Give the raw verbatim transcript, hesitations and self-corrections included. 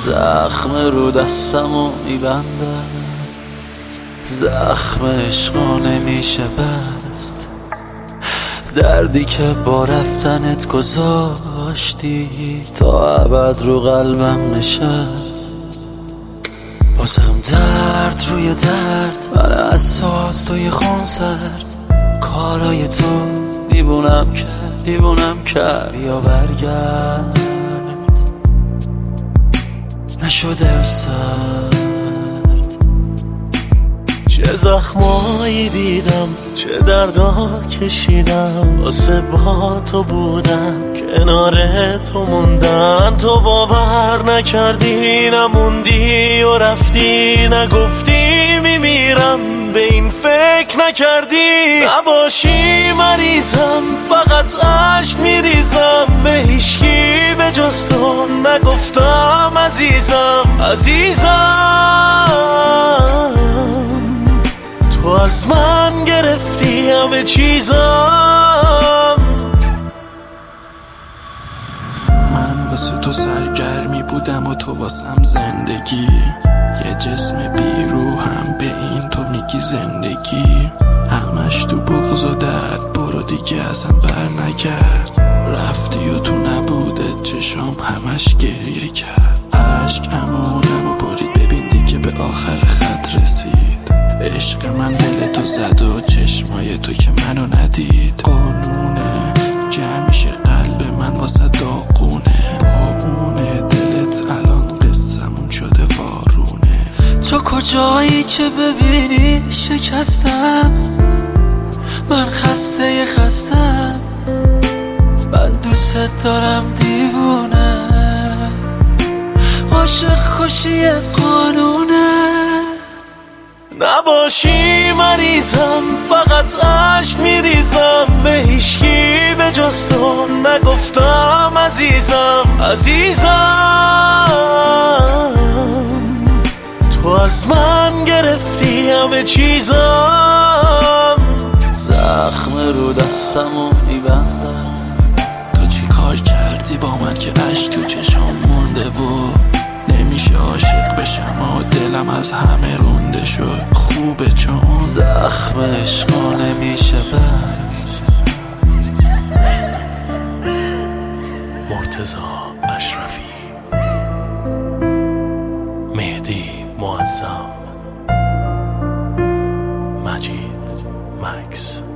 زخم رو دستمو میبندم، زخم عشقا نمیشه بست، دردی که با رفتنت گذاشتی تا ابد رو قلبم نشست. بازم درد روی درد، من اساس توی خونسرد، کارای تو دیوونم کرد دیوونم کرد. یا برگرد نشو دل سرد. چه زخمایی دیدم، چه دردا کشیدم، واسه با تو بودم، کنار تو موندن. تو باور نکردی، نموندی و رفتی، نگفتی میمیرم، به این فکر نکردی. نباشی مریضم، فقط عشق میریزم، به هیچکی به جز تو نگفتم عزیزم عزیزم. تو از من گرفتی همه چیزم. من واسه تو سرگرمی بودم و تو واسم زندگی، یه جسم بیروحم، به این تو میگی زندگی. همش تو بغض و درد، برو دیگه اصلا بر نگرد. رفتی و تو نبوده چشام همش گریه کرد. عشق امونم و برید، ببین دیگه به آخر خط رسید. عشق من دل تو زد و چشمای تو که منو ندید. قانونه که همیشه قلب من واسه داغونه، با اونه دلت الان قصمون شده وارونه. تو کجایی که ببینی شکستم، من خسته خستم، من دوست دارم دیوونه. عاشق کشی قانونه. نباشی مریضم، فقط عشق میریزم، به هیچکی به جز تو نگفتم عزیزم عزیزم. تو از من گرفتی همه چیزم. زخم رو دستمو میبندم. تو چی کار کردی با من که عشق تو چشام مونده و نمیشه عاشق بشم و دلم از همه رونده شد. خوبه چون زخم عشقا نمیشه بست. مرتضی اشرفی، مهدی معظم، مجید مکس.